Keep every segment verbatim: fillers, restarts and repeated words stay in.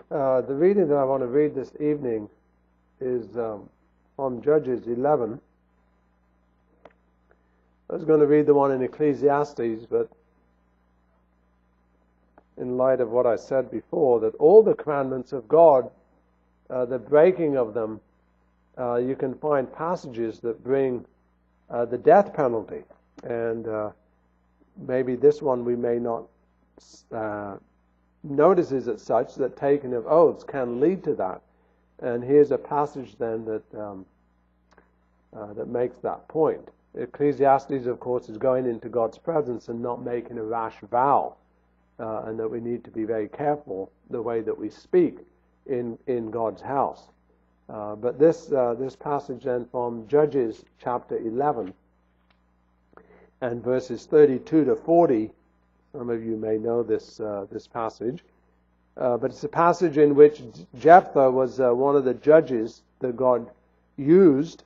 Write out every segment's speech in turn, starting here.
Uh, the reading that I want to read this evening is um, from Judges eleven. I was going to read the one in Ecclesiastes, but in light of what I said before, that all the commandments of God, uh, the breaking of them, uh, you can find passages that bring uh, the death penalty. And uh, maybe this one we may not uh, notice it as such, that taking of oaths can lead to that. And here's a passage then that um, uh, that makes that point. Ecclesiastes, of course, is going into God's presence and not making a rash vow, uh, and that we need to be very careful the way that we speak in in God's house. Uh, but this uh, this passage then from Judges chapter eleven and verses thirty-two to forty. Some of you may know this uh, this passage, uh, but it's a passage in which Jephthah was uh, one of the judges that God used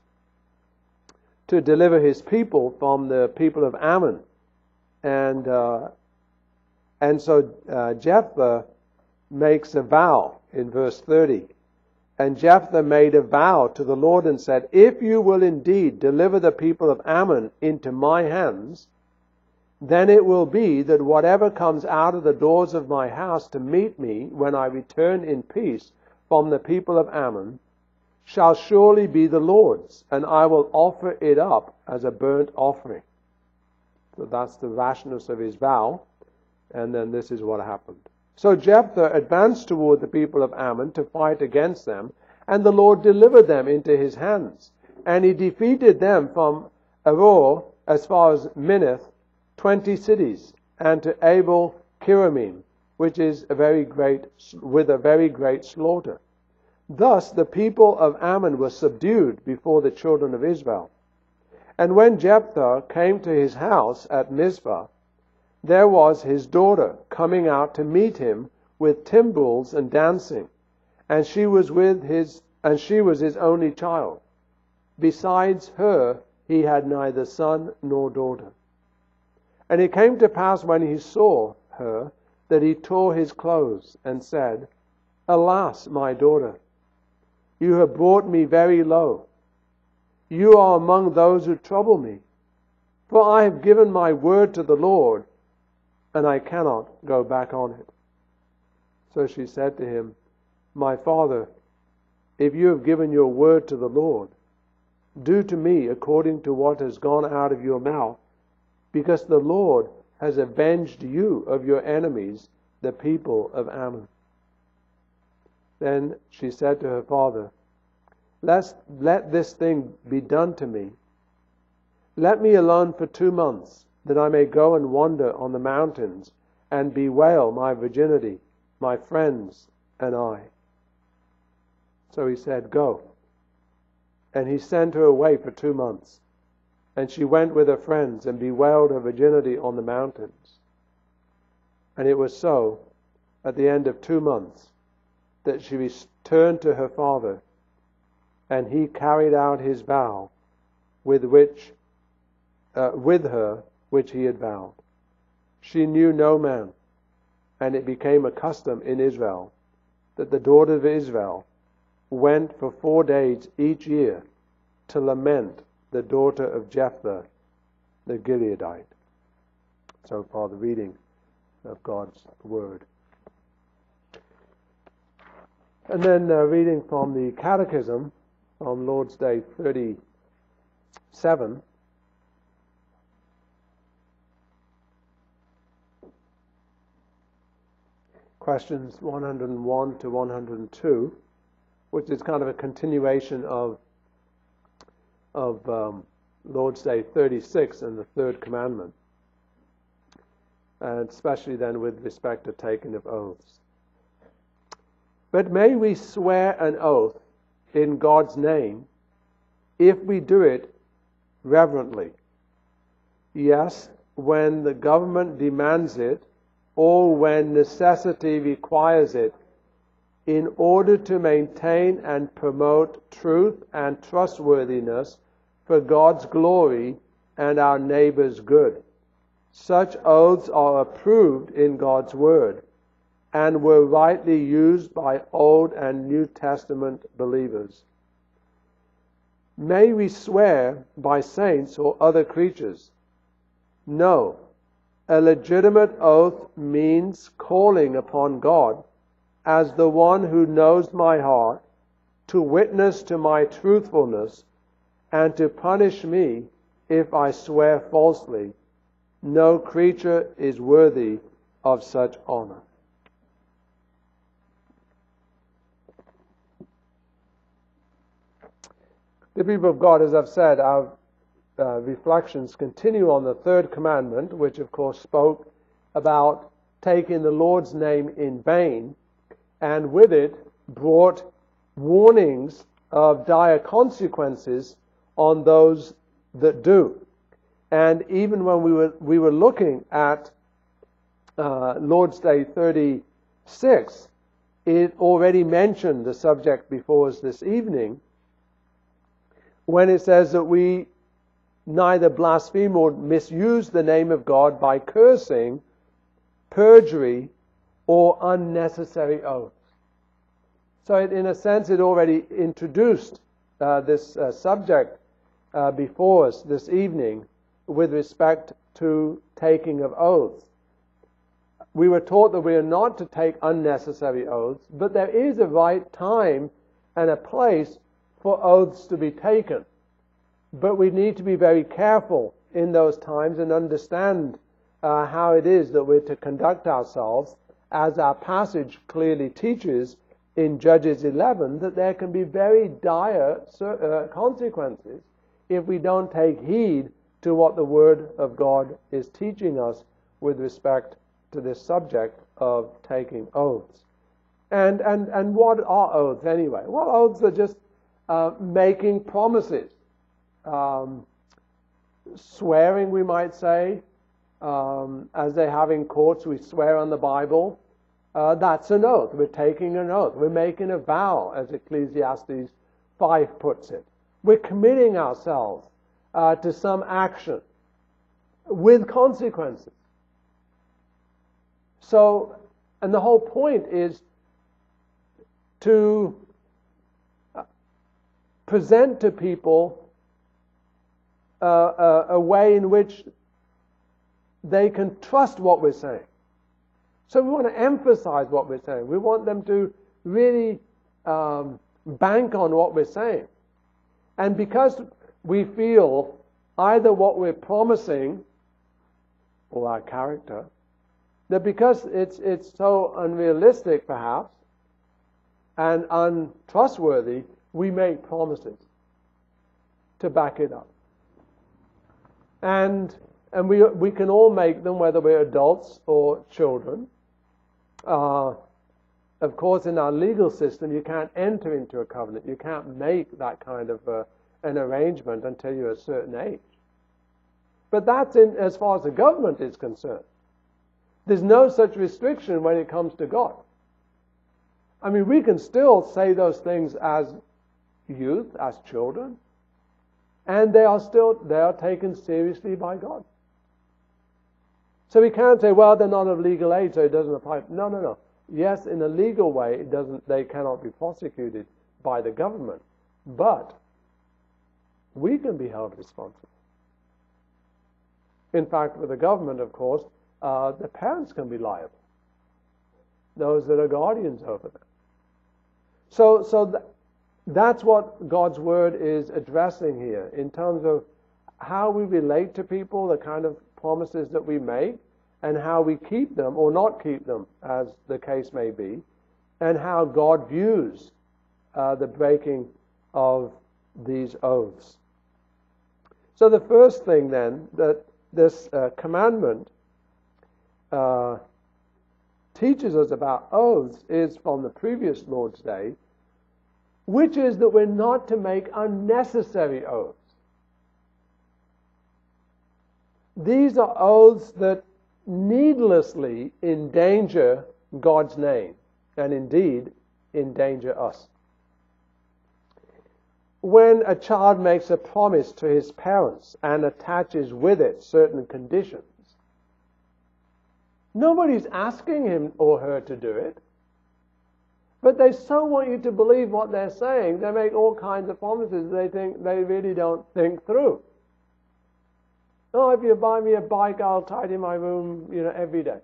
to deliver his people from the people of Ammon, and uh, and so uh, Jephthah makes a vow in verse thirty. And Jephthah made a vow to the Lord and said, "If you will indeed deliver the people of Ammon into my hands, then it will be that whatever comes out of the doors of my house to meet me when I return in peace from the people of Ammon shall surely be the Lord's, and I will offer it up as a burnt offering." So that's the rashness of his vow, and then this is what happened. So Jephthah advanced toward the people of Ammon to fight against them, and the Lord delivered them into his hands. And he defeated them from Aroer as far as Minnith, twenty cities, and to Abel Kiramim, which is a very great, with a very great slaughter. Thus the people of Ammon were subdued before the children of Israel. And when Jephthah came to his house at Mizpah, there was his daughter coming out to meet him with timbrels and dancing, and she was with his and she was his only child. Besides her he had neither son nor daughter. And it came to pass when he saw her that he tore his clothes and said, "Alas, my daughter, you have brought me very low. You are among those who trouble me. For I have given my word to the Lord, and I cannot go back on it." So she said to him, "My father, if you have given your word to the Lord, do to me according to what has gone out of your mouth, because the Lord has avenged you of your enemies, the people of Ammon." Then she said to her father, Let, let this thing be done to me. Let me alone for two months, that I may go and wander on the mountains, and bewail my virginity, my friends and I. So he said, "Go." And he sent her away for two months. And she went with her friends and bewailed her virginity on the mountains. And it was so, at the end of two months, that she returned to her father, and he carried out his vow with which, uh, with her, which he had vowed. She knew no man, and it became a custom in Israel that the daughters of Israel went for four days each year to lament the daughter of Jephthah the Gileadite. So far the reading of God's Word. And then uh, reading from the Catechism on Lord's Day thirty-seven. Questions one hundred one to one hundred two, which is kind of a continuation of of um, Lord's Day thirty-six and the third commandment, and especially then with respect to taking of oaths. But may we swear an oath in God's name if we do it reverently. Yes, when the government demands it, or when necessity requires it, in order to maintain and promote truth and trustworthiness for God's glory and our neighbor's good. Such oaths are approved in God's word, and were rightly used by Old and New Testament believers. May we swear by saints or other creatures? No. A legitimate oath means calling upon God as the one who knows my heart, to witness to my truthfulness, and to punish me if I swear falsely. No creature is worthy of such honor. The people of God, as I've said, our uh, reflections continue on the third commandment, which of course spoke about taking the Lord's name in vain, and with it brought warnings of dire consequences on those that do. And even when we were we were looking at uh, Lord's Day thirty-six, it already mentioned the subject before us this evening, when it says that we neither blaspheme or misuse the name of God by cursing, perjury, or unnecessary oaths. So it, in a sense, it already introduced uh, this uh, subject uh, before us this evening with respect to taking of oaths. We were taught that we are not to take unnecessary oaths, but there is a right time and a place for oaths to be taken. But we need to be very careful in those times and understand uh, how it is that we're to conduct ourselves, as our passage clearly teaches in Judges eleven, that there can be very dire uh, consequences if we don't take heed to what the Word of God is teaching us with respect to this subject of taking oaths. And and and what are oaths anyway? Well, oaths are just uh, making promises. Um, swearing, we might say, um, as they have in courts, we swear on the Bible. Uh, that's an oath. We're taking an oath. We're making a vow, as Ecclesiastes five puts it. We're committing ourselves uh, to some action with consequences. So, and the whole point is to present to people uh, a, a way in which they can trust what we're saying. So we want to emphasize what we're saying. We want them to really um, bank on what we're saying. And because we feel either what we're promising or our character, that because it's it's so unrealistic perhaps and untrustworthy, we make promises to back it up. And and we we can all make them, whether we're adults or children. Uh, of course, in our legal system, you can't enter into a covenant. You can't make that kind of uh, an arrangement until you're a certain age. But that's in as far as the government is concerned. There's no such restriction when it comes to God. I mean, we can still say those things as youth, as children, and they are still they are taken seriously by God. So we can't say, well, they're not of legal age, so it doesn't apply. No, no, no. Yes, in a legal way, it doesn't. They cannot be prosecuted by the government, but we can be held responsible. In fact, with the government, of course, uh, the parents can be liable. Those that are guardians over them. So, so th- that's what God's Word is addressing here in terms of how we relate to people, the kind of promises that we make, and how we keep them or not keep them, as the case may be, and how God views uh, the breaking of these oaths. So the first thing then, that this uh, commandment uh, teaches us about oaths is from the previous Lord's Day, which is that we're not to make unnecessary oaths. These are oaths that needlessly endanger God's name, and indeed endanger us. When a child makes a promise to his parents and attaches with it certain conditions, Nobody's asking him or her to do it. But they so want you to believe what they're saying, they make all kinds of promises they think they really don't think through. Oh, if you buy me a bike, I'll tidy my room, you know, every day.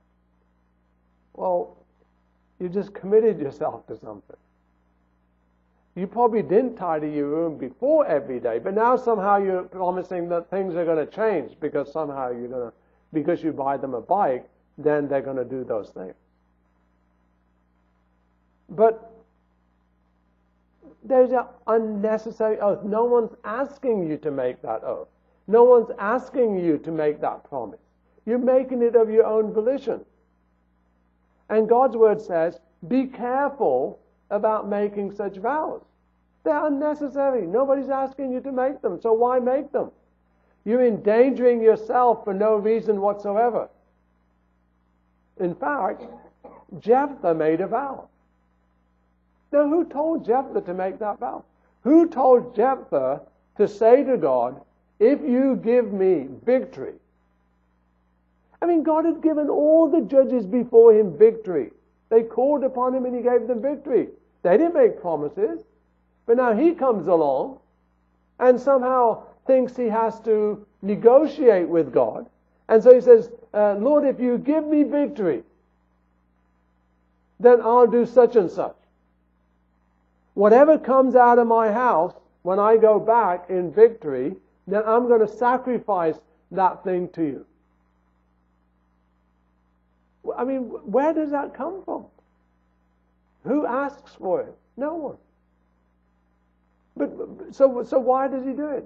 Well, you just committed yourself to something. You probably didn't tidy your room before every day, but now somehow you're promising that things are going to change because somehow you're going to, because you buy them a bike, then they're going to do those things. But there's an unnecessary oath. No one's asking you to make that oath. No one's asking you to make that promise. You're making it of your own volition. And God's word says, be careful about making such vows. They're unnecessary. Nobody's asking you to make them, so why make them? You're endangering yourself for no reason whatsoever. In fact, Jephthah made a vow. Now, who told Jephthah to make that vow? Who told Jephthah to say to God, if you give me victory? I mean, God had given all the judges before him victory. They called upon him and he gave them victory. They didn't make promises. But now he comes along and somehow thinks he has to negotiate with God. And so he says, uh, Lord, if you give me victory, then I'll do such and such. Whatever comes out of my house when I go back in victory, then I'm going to sacrifice that thing to you. I mean, where does that come from? Who asks for it? No one. But so, so why does he do it?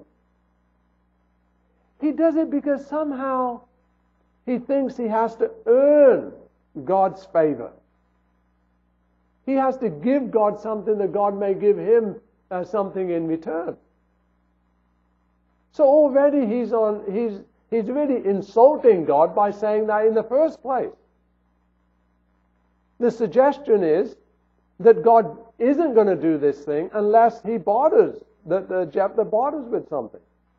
He does it because somehow he thinks he has to earn God's favor. He has to give God something that God may give him uh, something in return. So already he's on. He's he's really insulting God by saying that in the first place. The suggestion is that God isn't going to do this thing unless he barters, that the Jephthah barters with something.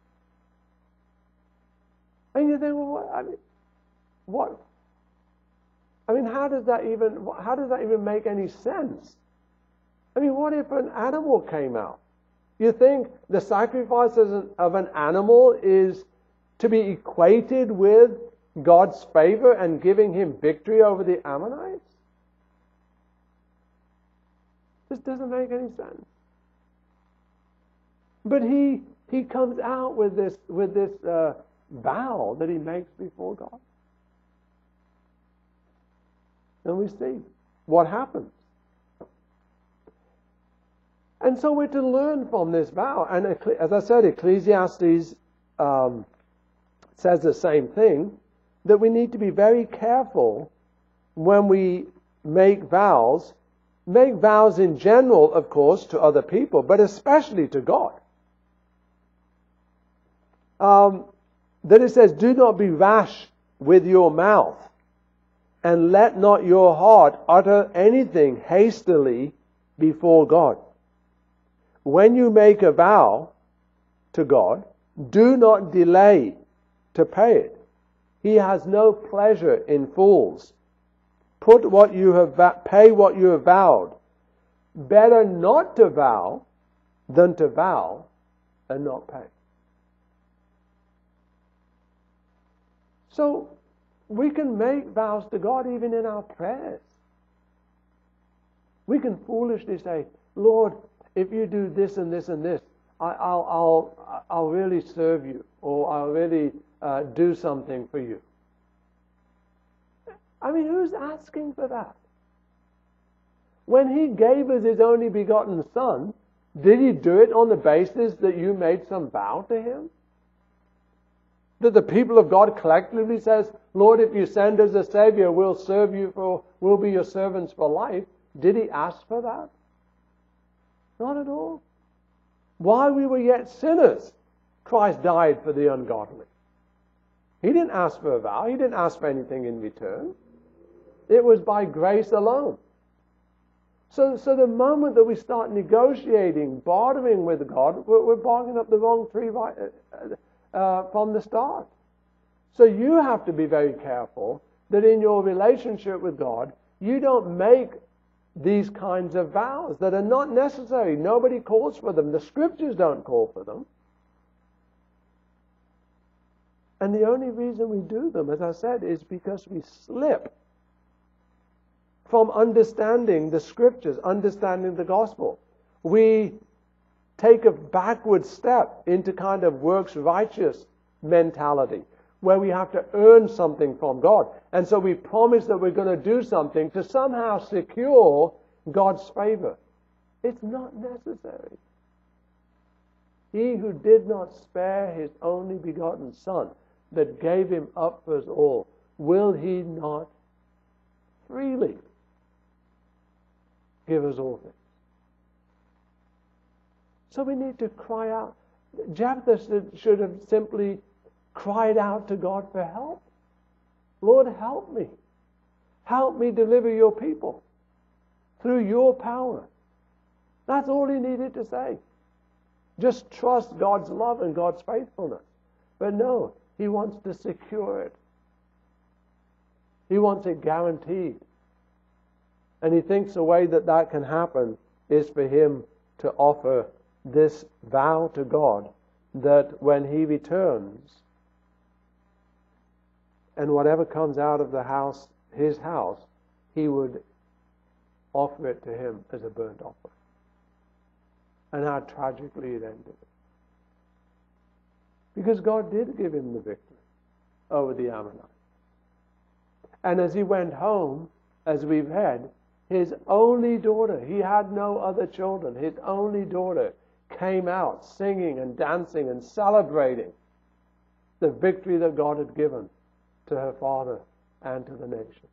And you think, well, what, I mean, what? I mean, how does that even how does that even make any sense? I mean, what if an animal came out? You think the sacrifice of an animal is to be equated with God's favor and giving him victory over the Ammonites? This doesn't make any sense. But he he comes out with this with this uh, vow that he makes before God. And we see what happens. And so we're to learn from this vow. And as I said, Ecclesiastes um, says the same thing, that we need to be very careful when we make vows. Make vows in general, of course, to other people, but especially to God. Um, that it says, do not be rash with your mouth, and let not your heart utter anything hastily before God. When you make a vow to God, do not delay to pay it. He has no pleasure in fools. Put what you have, pay what you have vowed. Better not to vow than to vow and not pay. So we can make vows to God even in our prayers. We can foolishly say, Lord, if you do this and this and this, I, I'll, I'll, I'll really serve you, or I'll really uh, do something for you. I mean, who's asking for that? When he gave us his only begotten Son, did he do it on the basis that you made some vow to him? That the people of God collectively says, Lord, if you send us a Savior, we'll serve you for, we'll be your servants for life. Did he ask for that? Not at all. While we were yet sinners, Christ died for the ungodly. He didn't ask for a vow. He didn't ask for anything in return. It was by grace alone. So, so the moment that we start negotiating, bartering with God, we're, we're bargaining up the wrong tree right, uh, uh, from the start. So you have to be very careful that in your relationship with God, you don't make these kinds of vows that are not necessary. Nobody calls for them. The scriptures don't call for them. And the only reason we do them, as I said, is because we slip from understanding the scriptures, understanding the gospel. We take a backward step into kind of works righteous mentality, where we have to earn something from God. And so we promise that we're going to do something to somehow secure God's favor. It's not necessary. He who did not spare his only begotten Son, that gave him up for us all, will he not freely give us all things? So we need to cry out. Jephthah should have simply cried out to God for help. Lord, help me. Help me deliver your people through your power. That's all he needed to say. Just trust God's love and God's faithfulness. But no, he wants to secure it. He wants it guaranteed. And he thinks the way that that can happen is for him to offer this vow to God that when he returns, and whatever comes out of the house, his house, he would offer it to him as a burnt offering. And how tragically it ended. Because God did give him the victory over the Ammonites. And as he went home, as we've read, his only daughter, he had no other children, his only daughter came out singing and dancing and celebrating the victory that God had given to her father and to the nation.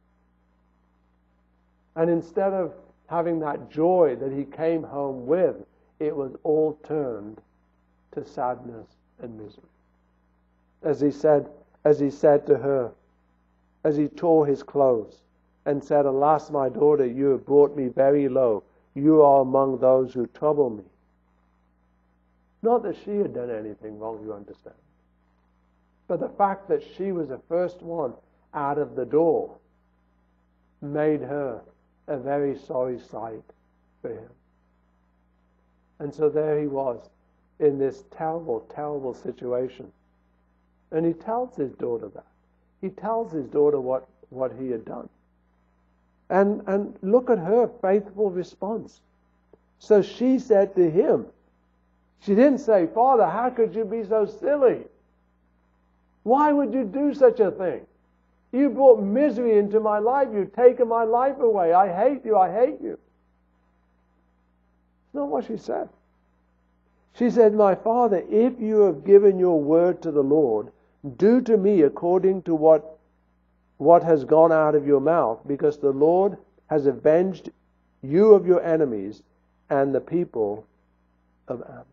And instead of having that joy that he came home with, it was all turned to sadness and misery. As he said, as he said to her, as he tore his clothes and said, "Alas, my daughter, you have brought me very low. You are among those who trouble me." Not that she had done anything wrong, you understand. But the fact that she was the first one out of the door made her a very sorry sight for him. And so there he was in this terrible, terrible situation. And he tells his daughter that. He tells his daughter what, what he had done. And, and look at her faithful response. So she said to him, she didn't say, "Father, how could you be so silly? Why would you do such a thing? You brought misery into my life. You've taken my life away. I hate you. I hate you." It's not what she said. She said, "My father, if you have given your word to the Lord, do to me according to what, what has gone out of your mouth, because the Lord has avenged you of your enemies and the people of Ammon."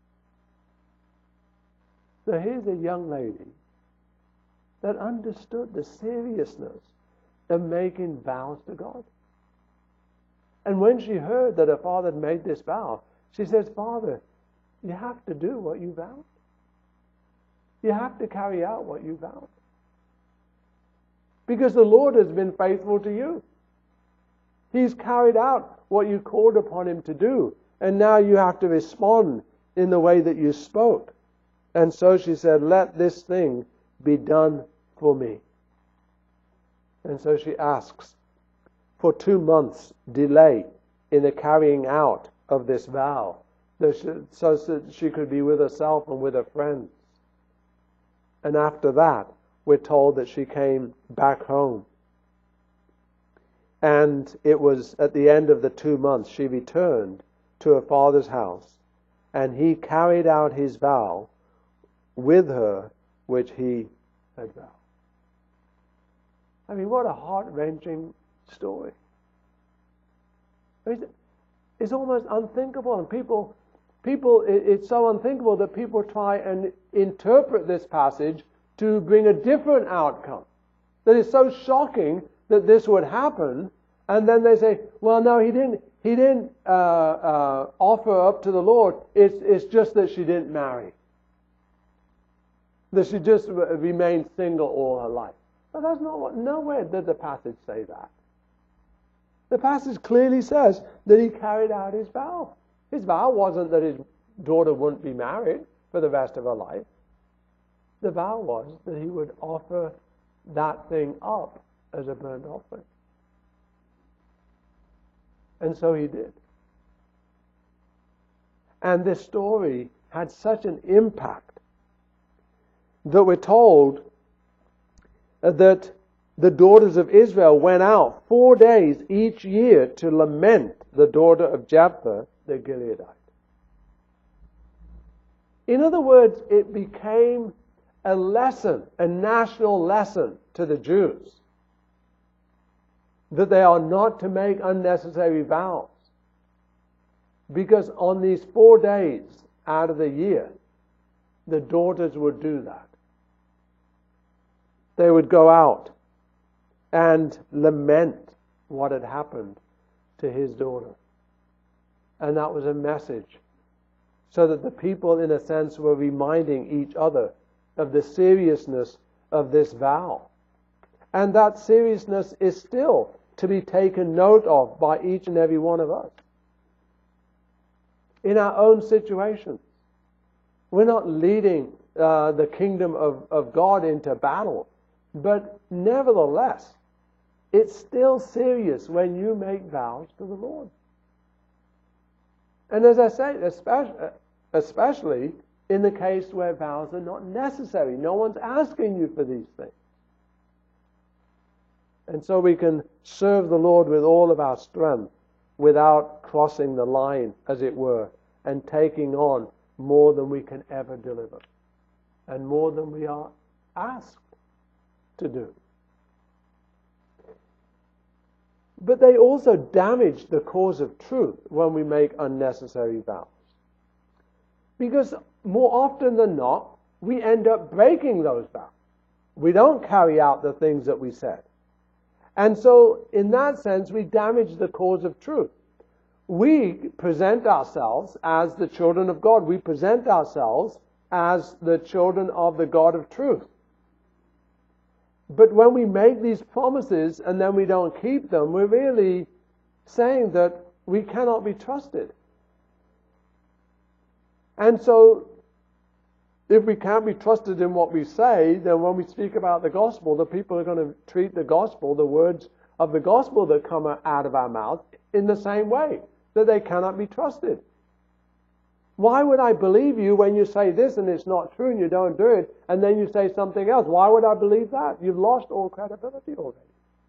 So here's a young lady that understood the seriousness of making vows to God. And when she heard that her father had made this vow, she says, "Father, you have to do what you vowed. You have to carry out what you vowed. Because the Lord has been faithful to you. He's carried out what you called upon him to do. And now you have to respond in the way that you spoke." And so she said, "Let this thing be done for me." And so she asks for two months delay in the carrying out of this vow, so that she could be with herself and with her friends. And after that, we're told that she came back home. And it was at the end of the two months she returned to her father's house, and he carried out his vow with her, which he had vowed. I mean, what a heart-wrenching story. It's almost unthinkable, and people, people, it's so unthinkable that people try and interpret this passage to bring a different outcome. That is so shocking that this would happen, and then they say, "Well, no, he didn't. He didn't uh, uh, offer up to the Lord. It's it's just that she didn't marry. That she just remained single all her life." But that's not what, nowhere did the passage say that. The passage clearly says that he carried out his vow. His vow wasn't that his daughter wouldn't be married for the rest of her life. The vow was that he would offer that thing up as a burnt offering. And so he did. And this story had such an impact that we're told that the daughters of Israel went out four days each year to lament the daughter of Jephthah the Gileadite. In other words, it became a lesson, a national lesson to the Jews, that they are not to make unnecessary vows. Because on these four days out of the year, the daughters would do that. They would go out and lament what had happened to his daughter. And that was a message, so that the people, in a sense, were reminding each other of the seriousness of this vow. And that seriousness is still to be taken note of by each and every one of us. In our own situations, we're not leading uh, the kingdom of, of God into battle, but nevertheless, it's still serious when you make vows to the Lord. And as I say, especially, especially in the case where vows are not necessary. No one's asking you for these things. And so we can serve the Lord with all of our strength without crossing the line, as it were, and taking on more than we can ever deliver, and more than we are asked to do. But they also damage the cause of truth when we make unnecessary vows. Because more often than not, we end up breaking those vows. We don't carry out the things that we said. And so, in that sense, we damage the cause of truth. We present ourselves as the children of God. We present ourselves as the children of the God of truth. But when we make these promises and then we don't keep them, we're really saying that we cannot be trusted. And so, if we can't be trusted in what we say, then when we speak about the gospel, the people are going to treat the gospel, the words of the gospel that come out of our mouth, in the same way, that they cannot be trusted. Why would I believe you when you say this and it's not true and you don't do it, and then you say something else? Why would I believe that? You've lost all credibility already.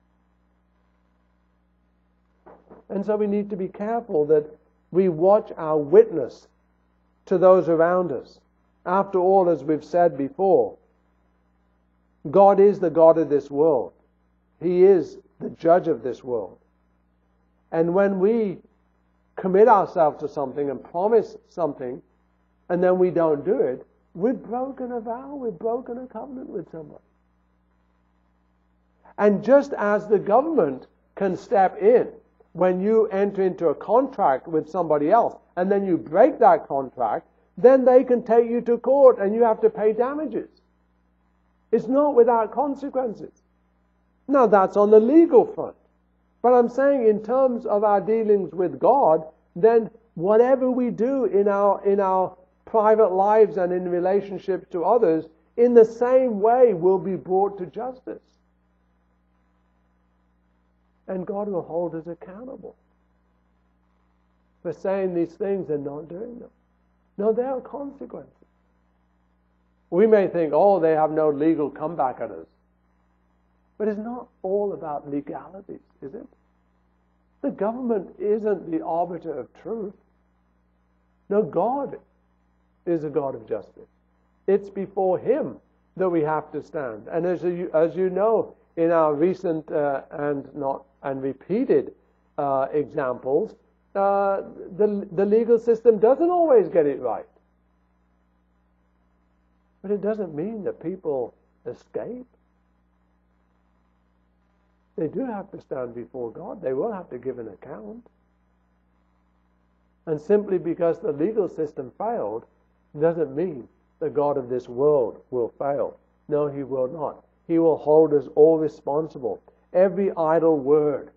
And so we need to be careful that we watch our witness to those around us. After all, as we've said before, God is the God of this world. He is the judge of this world. And when we commit ourselves to something and promise something, and then we don't do it, we've broken a vow, we've broken a covenant with somebody. And just as the government can step in when you enter into a contract with somebody else, and then you break that contract, then they can take you to court and you have to pay damages. It's not without consequences. Now, that's on the legal front. But I'm saying in terms of our dealings with God, then whatever we do in our in our private lives and in relationships to others, in the same way will be brought to justice. And God will hold us accountable for saying these things and not doing them. No, there are consequences. We may think, oh, they have no legal comeback at us. But it's not all about legalities, is it? The government isn't the arbiter of truth. No, God is a God of justice. It's before Him that we have to stand. And as you, as you know, in our recent uh, and not and repeated uh, examples, uh, the the legal system doesn't always get it right. But it doesn't mean that people escape. They do have to stand before God. They will have to give an account. And simply because the legal system failed doesn't mean the God of this world will fail. No, He will not. He will hold us all responsible. Every idle word,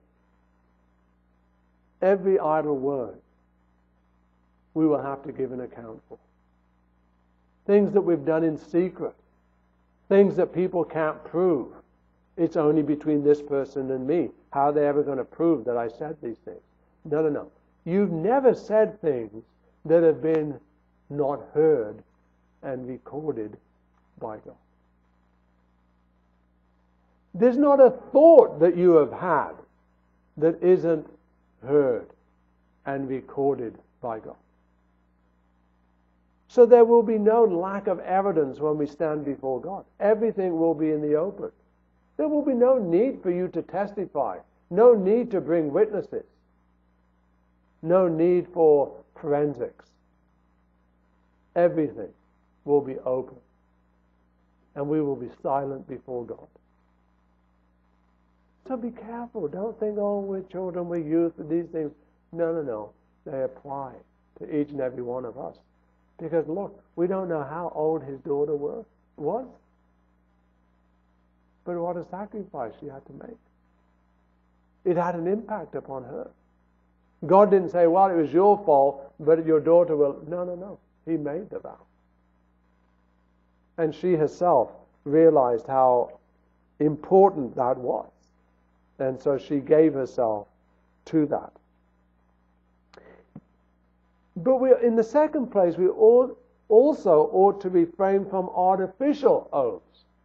every idle word, we will have to give an account for. Things that we've done in secret, things that people can't prove. It's only between this person and me. How are they ever going to prove that I said these things? No, no, no. You've never said things that have been not heard and recorded by God. There's not a thought that you have had that isn't heard and recorded by God. So there will be no lack of evidence when we stand before God. Everything will be in the open. There will be no need for you to testify, no need to bring witnesses, no need for forensics. Everything will be open, and we will be silent before God. So be careful. Don't think, oh, we're children, we're youth, and these things. No, no, no. They apply to each and every one of us. Because look, we don't know how old his daughter were, was. But what a sacrifice she had to make. It had an impact upon her. God didn't say, well, it was your fault, but your daughter will. No, no, no. He made the vow. And she herself realized how important that was. And so she gave herself to that. But we, in the second place, we ought, also ought to refrain from artificial oaths.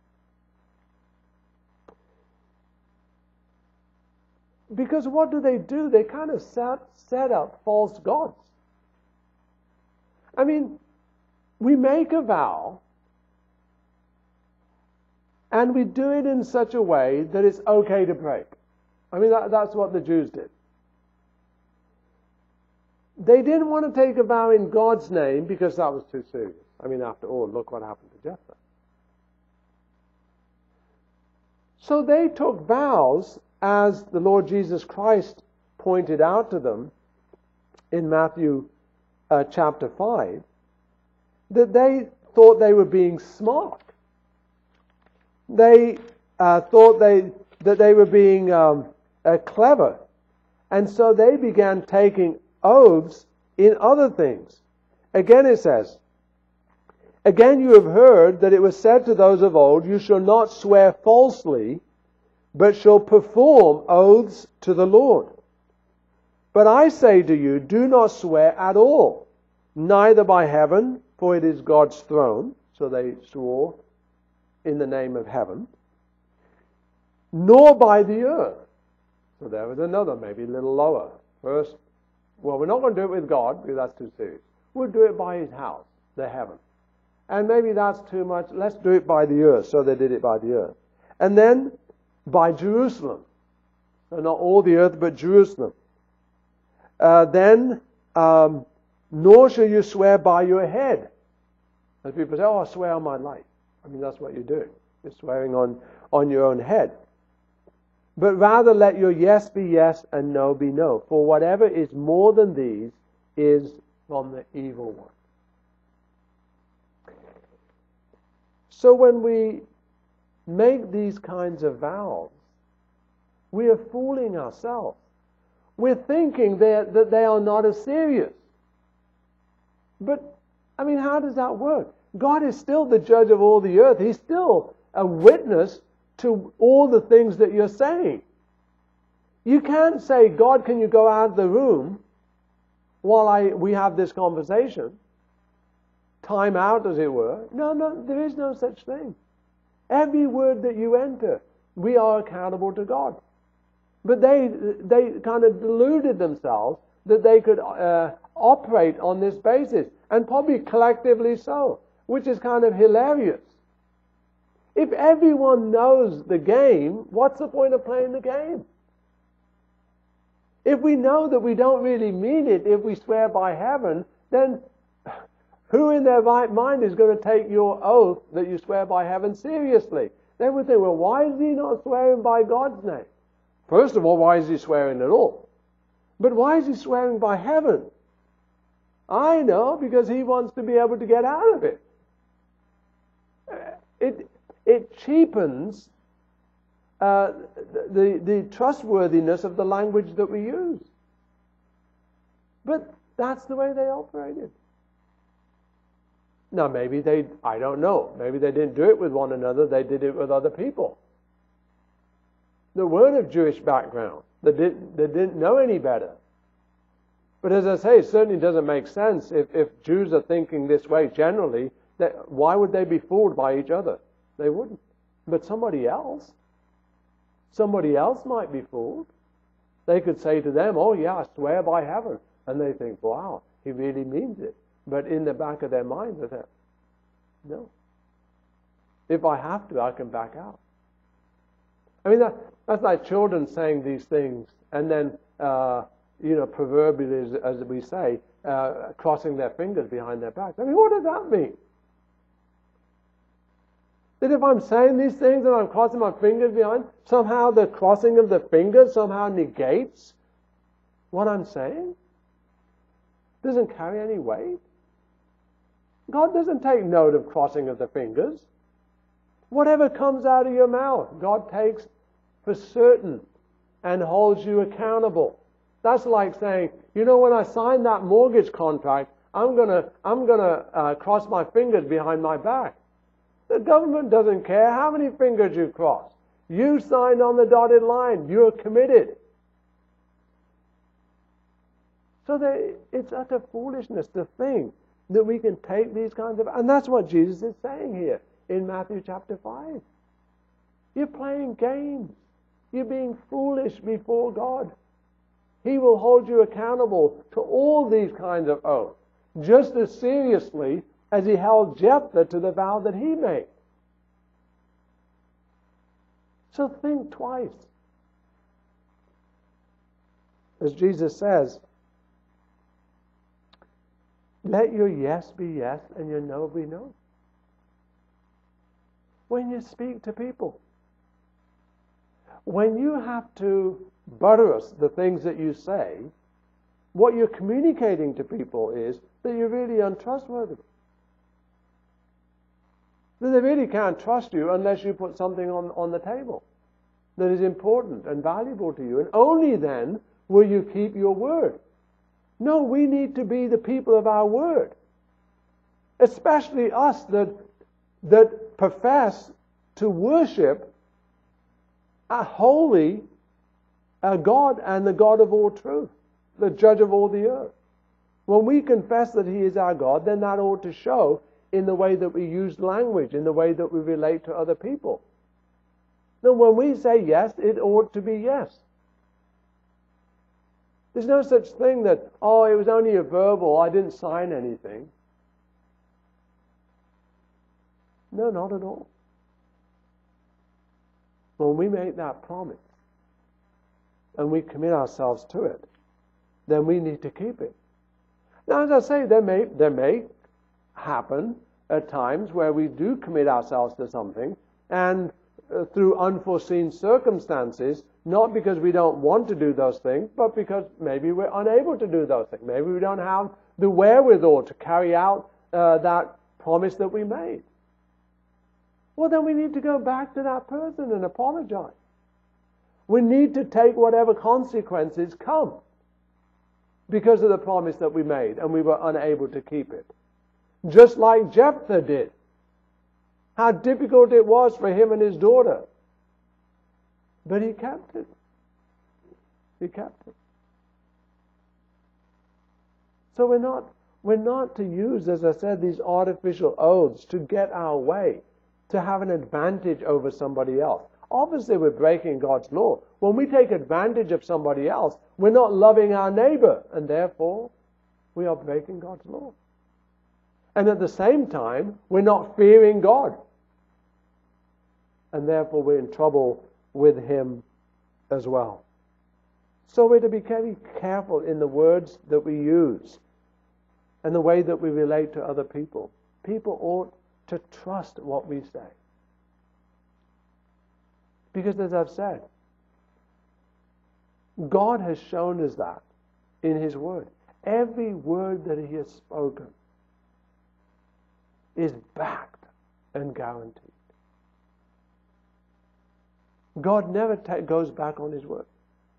Because what do they do? They kind of set, set up false gods. I mean, we make a vow, and we do it in such a way that it's okay to break. I mean, that, that's what the Jews did. They didn't want to take a vow in God's name because that was too serious. I mean, after all, look what happened to Jephthah. So they took vows, as the Lord Jesus Christ pointed out to them in Matthew uh, chapter five, that they thought they were being smart. They uh, thought they that they were being um, uh, clever. And so they began taking oaths in other things. Again it says, again you have heard that it was said to those of old, you shall not swear falsely, but shall perform oaths to the Lord. But I say to you, do not swear at all, neither by heaven, for it is God's throne. So they swore in the name of heaven, nor by the earth. So there was another, maybe a little lower. First, well, we're not going to do it with God, because that's too serious. We'll do it by his house, the heaven. And maybe that's too much. Let's do it by the earth. So they did it by the earth. And then by Jerusalem. So not all the earth, but Jerusalem. Uh, then, um, nor shall you swear by your head. As people say, oh, I swear on my life. I mean, that's what you're doing. You're swearing on, on your own head. But rather let your yes be yes and no be no. For whatever is more than these is from the evil one. So when we make these kinds of vows, we are fooling ourselves. We're thinking that they are not as serious. But, I mean, how does that work? God is still the judge of all the earth. He's still a witness to all the things that you're saying. You can't say, God, can you go out of the room while I we have this conversation? Time out, as it were. No, no, there is no such thing. Every word that you enter, we are accountable to God. But they they kind of deluded themselves that they could uh, operate on this basis, and probably collectively so, which is kind of hilarious. If everyone knows the game, what's the point of playing the game? If we know that we don't really mean it if we swear by heaven, then who in their right mind is going to take your oath that you swear by heaven seriously? They would think, well, why is he not swearing by God's name? First of all, why is he swearing at all? But why is he swearing by heaven? I know, because he wants to be able to get out of it. It, it cheapens uh, the, the trustworthiness of the language that we use. But that's the way they operated. Now maybe they, I don't know, maybe they didn't do it with one another, they did it with other people that weren't of Jewish background, that didn't, that didn't know any better. But as I say, it certainly doesn't make sense if, if Jews are thinking this way generally, that why would they be fooled by each other? They wouldn't. But somebody else, somebody else might be fooled. They could say to them, oh yeah, I swear by heaven. And they think, wow, he really means it. But in the back of their mind, they think, no. If I have to, I can back out. I mean, that, that's like children saying these things and then, uh, you know, proverbially, as, as we say, uh, crossing their fingers behind their backs. I mean, what does that mean? That if I'm saying these things and I'm crossing my fingers behind, somehow the crossing of the fingers somehow negates what I'm saying? Doesn't carry any weight? God doesn't take note of crossing of the fingers. Whatever comes out of your mouth, God takes for certain and holds you accountable. That's like saying, you know, when I signed that mortgage contract, I'm gonna, I'm gonna uh, cross my fingers behind my back. The government doesn't care how many fingers you cross. You signed on the dotted line. You're committed. So they, it's utter foolishness to think that we can take these kinds of... And that's what Jesus is saying here in Matthew chapter five. You're playing games. You're being foolish before God. He will hold you accountable to all these kinds of oaths, just as seriously as he held Jephthah to the vow that he made. So think twice. As Jesus says, let your yes be yes and your no be no. When you speak to people, when you have to buttress the things that you say, what you're communicating to people is that you're really untrustworthy. That they really can't trust you unless you put something on, on the table that is important and valuable to you. And only then will you keep your word. No, we need to be the people of our word. Especially us that, that profess to worship a holy a God and the God of all truth, the judge of all the earth. When we confess that he is our God, then that ought to show in the way that we use language, in the way that we relate to other people. Then when we say yes, it ought to be yes. There's no such thing that, oh, it was only a verbal, I didn't sign anything. No, not at all. When we make that promise and we commit ourselves to it, then we need to keep it. Now, as I say, there may, there may happen at times where we do commit ourselves to something and uh, through unforeseen circumstances, not because we don't want to do those things, but because maybe we're unable to do those things. Maybe we don't have the wherewithal to carry out uh, that promise that we made. Well, then we need to go back to that person and apologize. We need to take whatever consequences come because of the promise that we made and we were unable to keep it. Just like Jephthah did. How difficult it was for him and his daughter. But he kept it. He kept it. So we're not, we're not to use, as I said, these artificial oaths to get our way, to have an advantage over somebody else. Obviously, we're breaking God's law. When we take advantage of somebody else, we're not loving our neighbor, and therefore, we are breaking God's law. And at the same time, we're not fearing God. And therefore, we're in trouble with him as well. So we're to be very careful in the words that we use and the way that we relate to other people. People ought to trust what we say. Because as I've said, God has shown us that in his word. Every word that he has spoken is backed and guaranteed. God never ta- goes back on his word.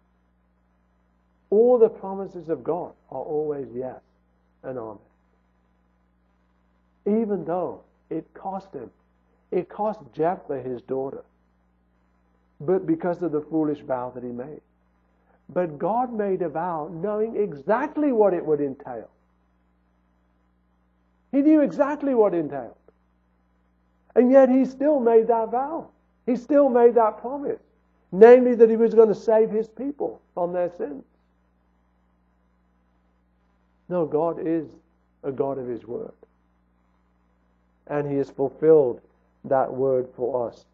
All the promises of God are always yes and amen. Even though it cost him. It cost Jephthah his daughter. But because of the foolish vow that he made. But God made a vow knowing exactly what it would entail. He knew exactly what it entailed. And yet he still made that vow. He still made that promise. Namely that he was going to save his people from their sins. No, God is a God of his word. And he has fulfilled that word for us.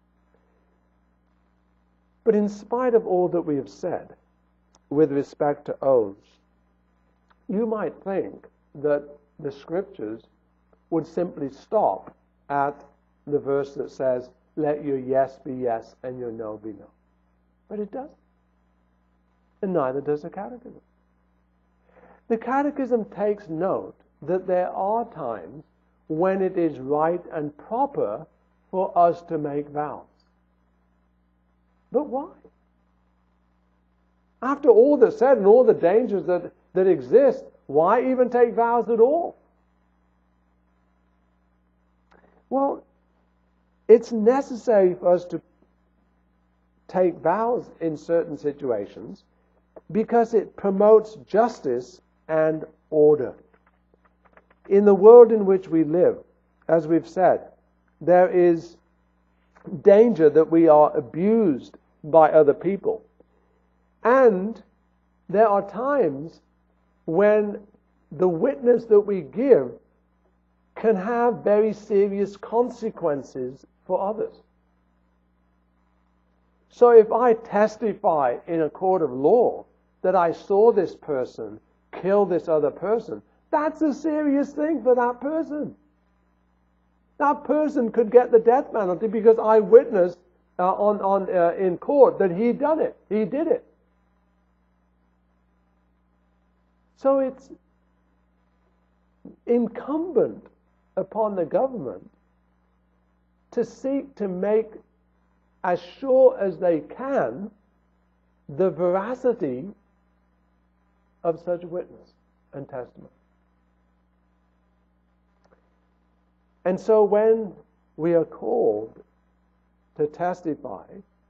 But in spite of all that we have said with respect to oaths, you might think that the scriptures would simply stop at the verse that says, let your yes be yes and your no be no. But it doesn't. And neither does the Catechism. The Catechism takes note that there are times when it is right and proper for us to make vows. But why? After all that's said and all the dangers that, that exist, why even take vows at all? Well, it's necessary for us to take vows in certain situations because it promotes justice and order. In the world in which we live, as we've said, there is danger that we are abused by other people. And there are times when the witness that we give can have very serious consequences for others. So if I testify in a court of law that I saw this person kill this other person, that's a serious thing for that person. That person could get the death penalty because I witnessed uh, on, on, uh, in court that he done it. He did it. So it's incumbent upon the government to seek to make as sure as they can the veracity of such witness and testimony. And so when we are called to testify,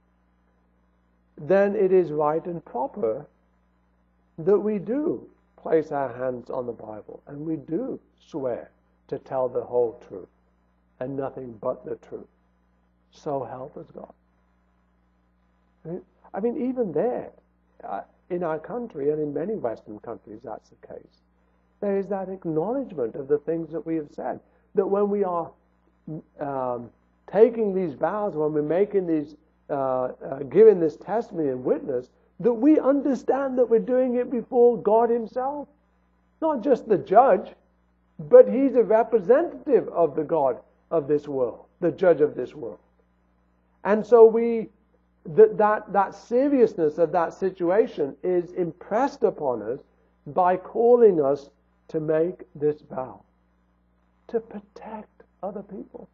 then it is right and proper that we do place our hands on the Bible and we do swear to tell the whole truth and nothing but the truth. So help us God. I mean, I mean even there, uh, in our country and in many Western countries, that's the case. There is that acknowledgement of the things that we have said. That when we are um, taking these vows, when we're making these, uh, uh, giving this testimony and witness, that we understand that we're doing it before God himself. Not just the judge, but he's a representative of the God of this world, the judge of this world. And so we, that, that, that seriousness of that situation is impressed upon us by calling us to make this vow. To protect other people.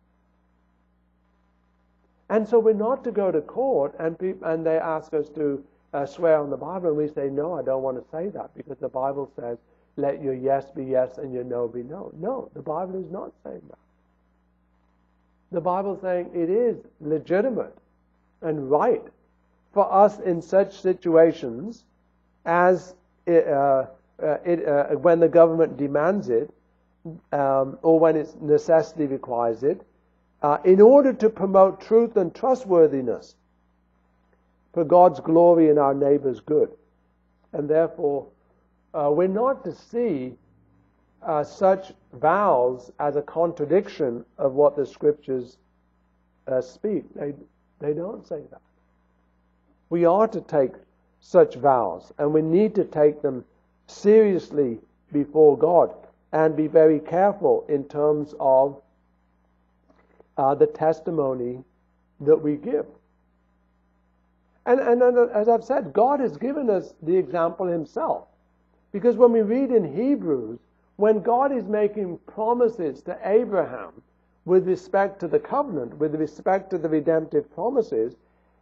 And so we're not to go to court and pe- and they ask us to uh, swear on the Bible and we say, no, I don't want to say that because the Bible says, let your yes be yes and your no be no. No, the Bible is not saying that. The Bible is saying it is legitimate and right for us in such situations as it, uh, uh, it, uh, when the government demands it, Um, or when its necessity requires it, uh, in order to promote truth and trustworthiness for God's glory and our neighbor's good. And therefore, uh, we're not to see uh, such vows as a contradiction of what the Scriptures uh, speak. They, they don't say that. We are to take such vows, and we need to take them seriously before God. And be very careful in terms of uh, the testimony that we give. And, and, and as I've said, God has given us the example himself. Because when we read in Hebrews, when God is making promises to Abraham with respect to the covenant, with respect to the redemptive promises,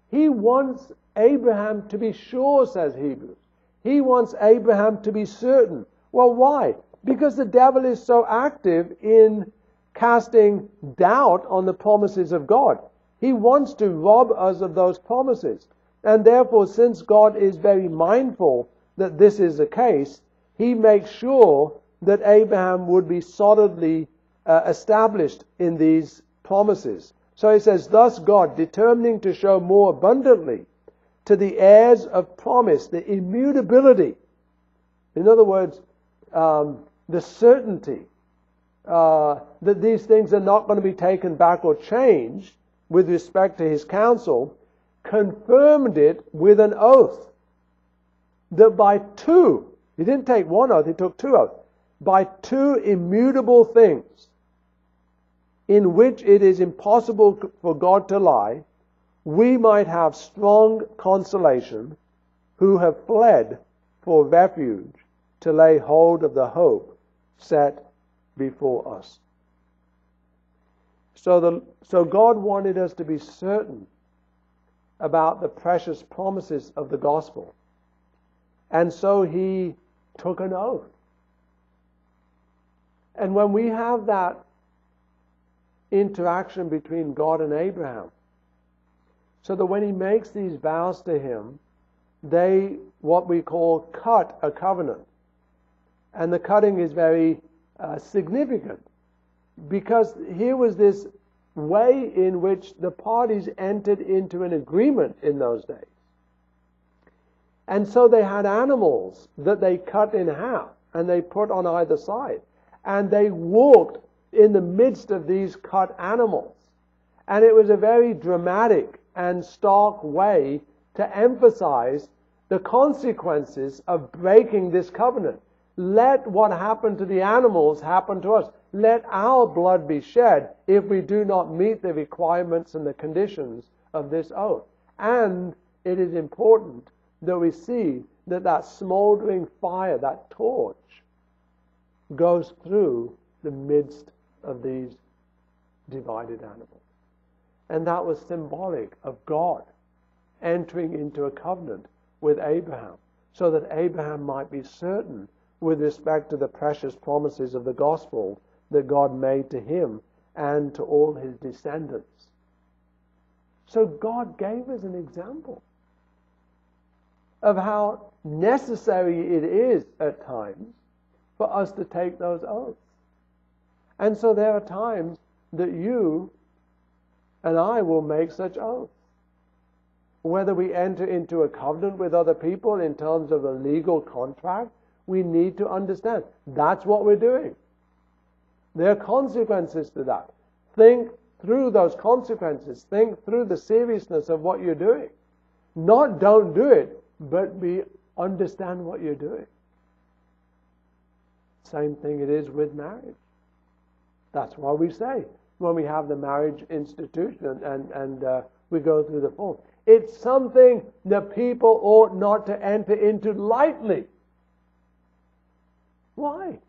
He wants Abraham to be sure, says Hebrews. He wants Abraham to be certain. Well, why? Because the devil is so active in casting doubt on the promises of God. He wants to rob us of those promises. And therefore, since God is very mindful that this is the case, he makes sure that Abraham would be solidly uh, established in these promises. So he says, thus God, determining to show more abundantly to the heirs of promise the immutability. In other words, um, the certainty uh, that these things are not going to be taken back or changed with respect to his counsel, confirmed it with an oath. That by two, he didn't take one oath, he took two oaths. By two immutable things, in which it is impossible for God to lie, we might have strong consolation, who have fled for refuge to lay hold of the hope set before us. So, the, so God wanted us to be certain about the precious promises of the gospel. And so he took an oath. And when we have that interaction between God and Abraham, so that when he makes these vows to him, they, what we call, cut a covenant. And the cutting is very uh, significant, because here was this way in which the parties entered into an agreement in those days. And so they had animals that they cut in half and they put on either side. And they walked in the midst of these cut animals. And it was a very dramatic and stark way to emphasize the consequences of breaking this covenant. Let what happened to the animals happen to us. Let our blood be shed if we do not meet the requirements and the conditions of this oath. And it is important that we see that that smoldering fire, that torch, goes through the midst of these divided animals. And that was symbolic of God entering into a covenant with Abraham, so that Abraham might be certain with respect to the precious promises of the gospel that God made to him and to all his descendants. So God gave us an example of how necessary it is at times for us to take those oaths. And so there are times that you and I will make such oaths. Whether we enter into a covenant with other people in terms of a legal contract, we need to understand that's what we're doing. There are consequences to that. Think through those consequences. Think through the seriousness of what you're doing. Not don't do it, but be understand what you're doing. Same thing it is with marriage. That's why we say when we have the marriage institution and, and, and uh, we go through the form. It's something that people ought not to enter into lightly. Why?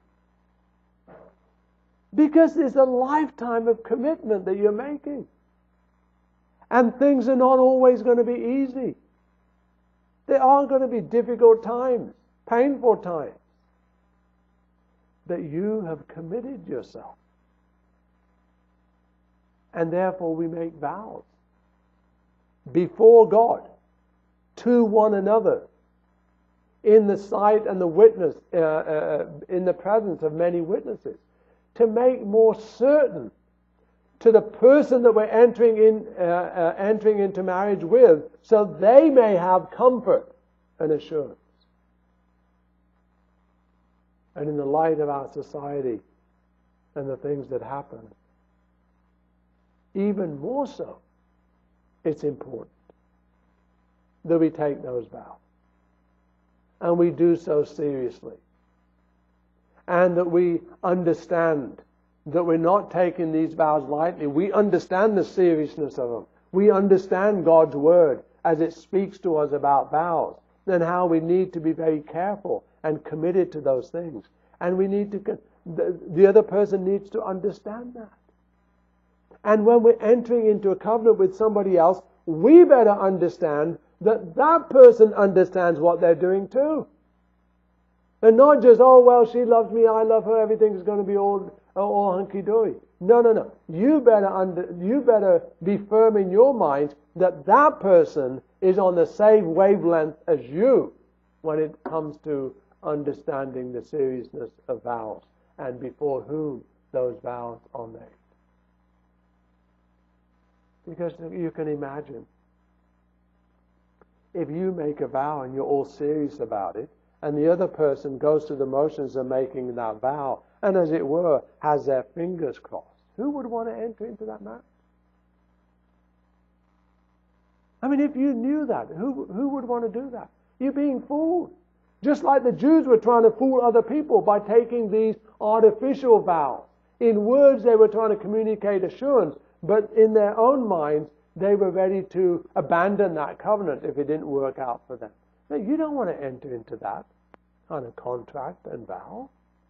Because it's a lifetime of commitment that you're making. And things are not always going to be easy. There are going to be difficult times, painful times. That you have committed yourself. And therefore we make vows before God to one another in the sight and the witness, uh, uh, in the presence of many witnesses, to make more certain to the person that we're entering in, uh, uh, entering into marriage with, so they may have comfort and assurance. And in the light of our society and the things that happen, even more so, it's important that we take those vows. And we do so seriously. And that we understand that we're not taking these vows lightly. We understand the seriousness of them. We understand God's word as it speaks to us about vows, and how we need to be very careful and committed to those things. And we need to, the, the other person needs to understand that. And when we're entering into a covenant with somebody else, we better understand that that person understands what they're doing too. And not just, oh, well, she loves me, I love her, everything's going to be all, all hunky-dory. No, no, no. You better, under, you better be firm in your mind that that person is on the same wavelength as you when it comes to understanding the seriousness of vows and before whom those vows are made. Because you can imagine, if you make a vow and you're all serious about it, and the other person goes through the motions of making that vow, and as it were, has their fingers crossed, who would want to enter into that marriage? I mean, if you knew that, who, who would want to do that? You're being fooled. Just like the Jews were trying to fool other people by taking these artificial vows. In words, they were trying to communicate assurance, but in their own minds, they were ready to abandon that covenant if it didn't work out for them. No, you don't want to enter into that kind of contract and vow.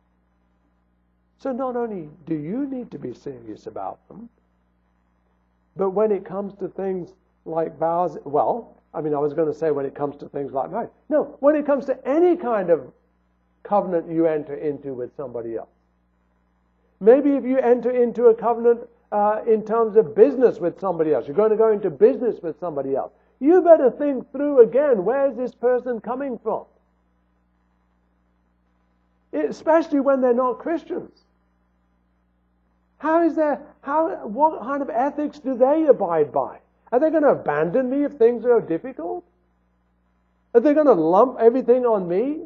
So not only do you need to be serious about them, but when it comes to things like vows, well, I mean, I was going to say when it comes to things like marriage. No, when it comes to any kind of covenant you enter into with somebody else. Maybe if you enter into a covenant uh, in terms of business with somebody else, you're going to go into business with somebody else. You better think through again, where's this person coming from? Especially when they're not Christians. How is there, how, what kind of ethics do they abide by? Are they going to abandon me if things are difficult? Are they going to lump everything on me?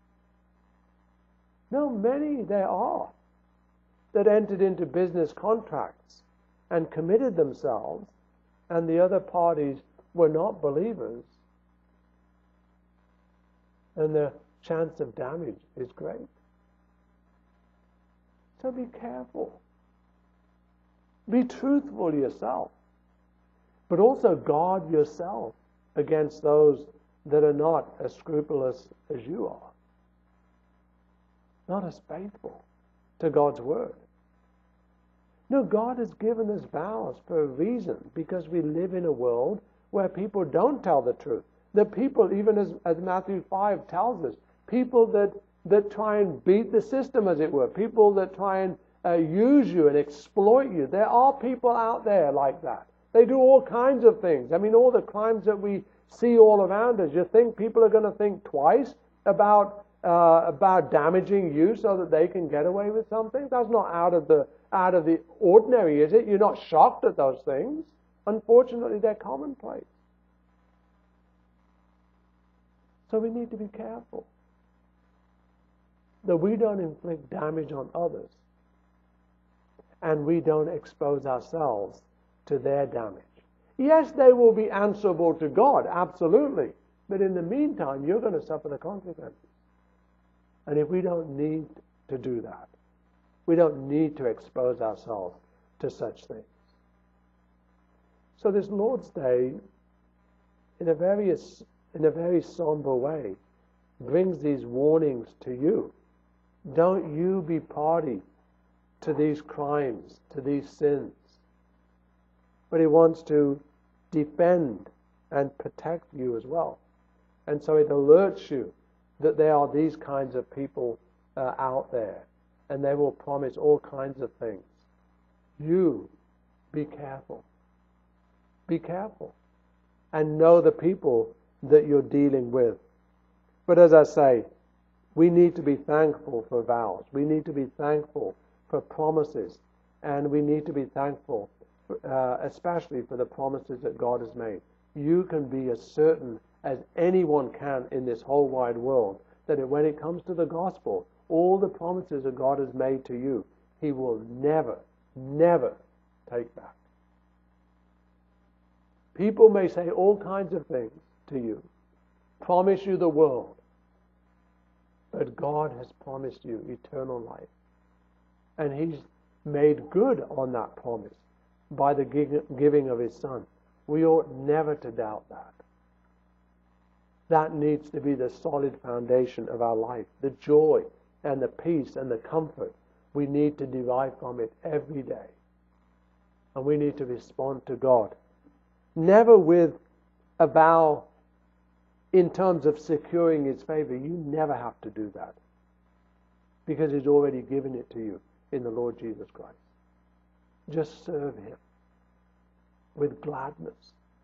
No, many there are that entered into business contracts and committed themselves, and the other parties were not believers, and the chance of damage is great. So be careful. Be truthful yourself, but also guard yourself against those that are not as scrupulous as you are, not as faithful to God's word. No, God has given us vows for a reason, because we live in a world where people don't tell the truth. The people, even as, as Matthew five tells us, people that, that try and beat the system, as it were, people that try and uh, use you and exploit you. There are people out there like that. They do all kinds of things. I mean, all the crimes that we see all around us, you think people are going to think twice about uh, about damaging you so that they can get away with something? That's not out of the out of the ordinary, is it? You're not shocked at those things. Unfortunately, they're commonplace. So we need to be careful that we don't inflict damage on others and we don't expose ourselves to their damage. Yes, they will be answerable to God, absolutely. But in the meantime, you're going to suffer the consequences. And if we don't need to do that, we don't need to expose ourselves to such things. So this Lord's Day, in a very, in a very somber way, brings these warnings to you. Don't you be party to these crimes, to these sins. But he wants to defend and protect you as well. And so it alerts you that there are these kinds of people uh, out there, and they will promise all kinds of things. You be careful. Be careful. And know the people that you're dealing with. But as I say, we need to be thankful for vows. We need to be thankful for promises. And we need to be thankful, uh, especially for the promises that God has made. You can be as certain as anyone can in this whole wide world that when it comes to the gospel, all the promises that God has made to you, he will never, never take back. People may say all kinds of things to you, promise you the world, but God has promised you eternal life. And he's made good on that promise by the giving of his Son. We ought never to doubt that. That needs to be the solid foundation of our life. The joy and the peace and the comfort we need to derive from it every day. And we need to respond to God never with a vow in terms of securing His favor. You never have to do that, because He's already given it to you in the Lord Jesus Christ. Just serve Him with gladness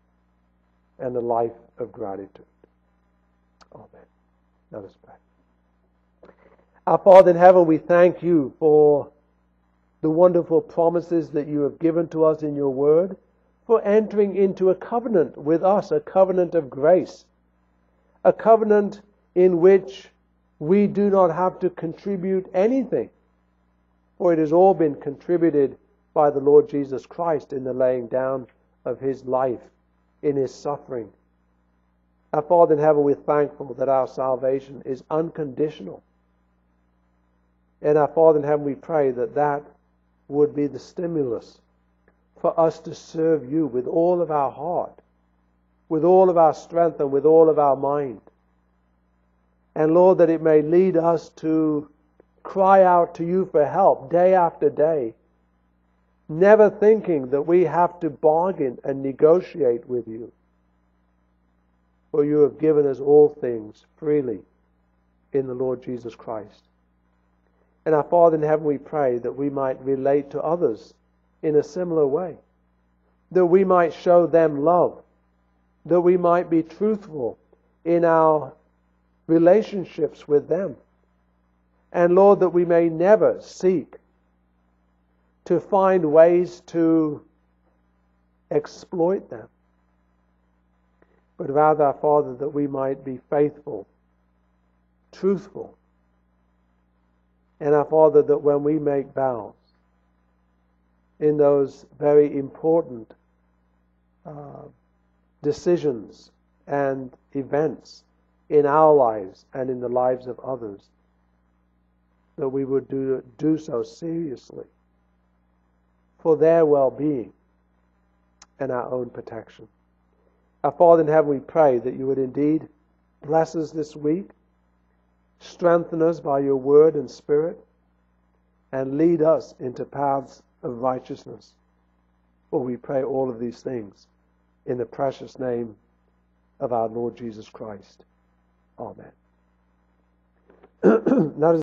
and a life of gratitude. Amen. Let us pray. Our Father in heaven, we thank You for the wonderful promises that You have given to us in Your word, for entering into a covenant with us, a covenant of grace, a covenant in which we do not have to contribute anything, for it has all been contributed by the Lord Jesus Christ in the laying down of His life, in His suffering. Our Father in heaven, we're thankful that our salvation is unconditional. And our Father in heaven, we pray that that would be the stimulus for us to serve You with all of our heart, with all of our strength, and with all of our mind. And Lord, that it may lead us to cry out to You for help day after day, never thinking that we have to bargain and negotiate with You. For You have given us all things freely in the Lord Jesus Christ. And our Father in heaven, we pray that we might relate to others in a similar way, that we might show them love, that we might be truthful in our relationships with them. And Lord, that we may never seek to find ways to exploit them, but rather, our Father, that we might be faithful, truthful, and our Father, that when we make vows in those very important uh, decisions and events in our lives and in the lives of others, that we would do, do so seriously for their well-being and our own protection. Our Father in heaven, we pray that You would indeed bless us this week, strengthen us by Your word and Spirit, and lead us into paths of righteousness. For we pray all of these things in the precious name of our Lord Jesus Christ. Amen. Now